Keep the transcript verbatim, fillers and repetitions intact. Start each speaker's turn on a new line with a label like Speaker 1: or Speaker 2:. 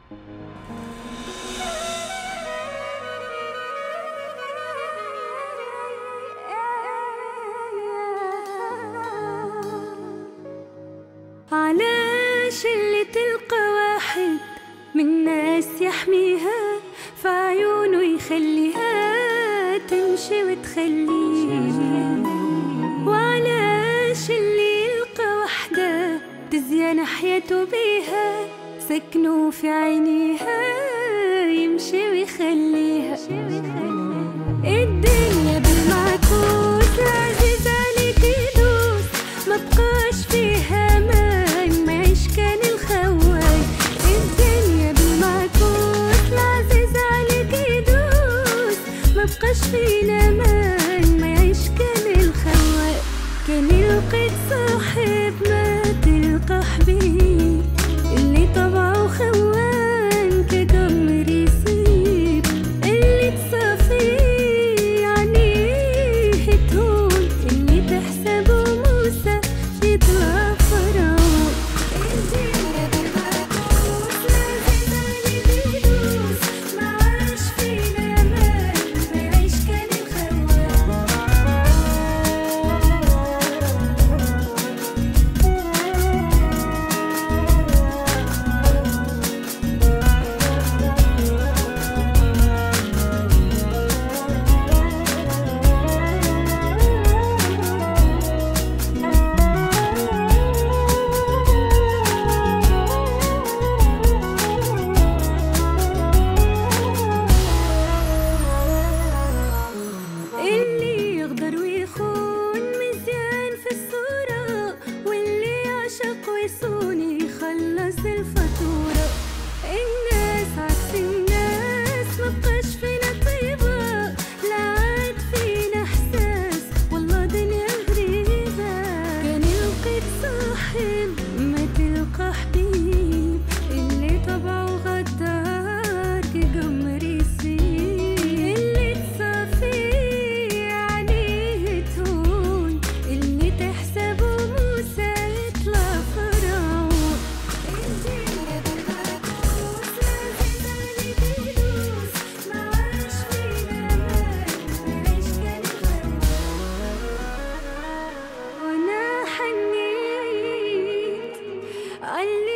Speaker 1: علاش اللي تلقى واحد من ناس يحميها في عيونه يخليها تمشي وتخليه، وعلاش اللي يلقى وحدة تزين حياته بيها سكنوا في عينيها يمشي ويخليها. الدنيا بالمعكوس عزيز عليك يدوس، ما بقاش فيها مان ما يعيش كان الخواي. الدنيا بالمعكوس العزيز عليك يدوس، ما بقاش فينا مان ما يعيش كان الخواي. كان لقيت صاحب ما تلقى حبيب، اللي طبعه خوان كقمر يسيب، اللي تصافي عنيه تهون، اللي تحسبه موسى يطلع فرعون. الدنيا بالمعكوس العزيز عليك يدوس، ما عاش فينا مان ما يعيش كان الخوان. اللي يغدر ويخون مزيان في الصورة، واللي يعشق ويصون يخلص الفاتورة. الناس عكس الناس مبقاش فينا طيبة، لا عاد فينا احساس والله دنيا غريبة. كان لقيت صاحب ما تلقى حبيب، اللي طبعه غدار كقمر يسيب، اللي تصافي عنيه تهون، اللي تحسبه موسى يطلع فرعون. الدنيا بالمعكوس العزيز عليك يدوس، ما عاش فينا مان ما يعيش كان الخوان. وانا حنيت علي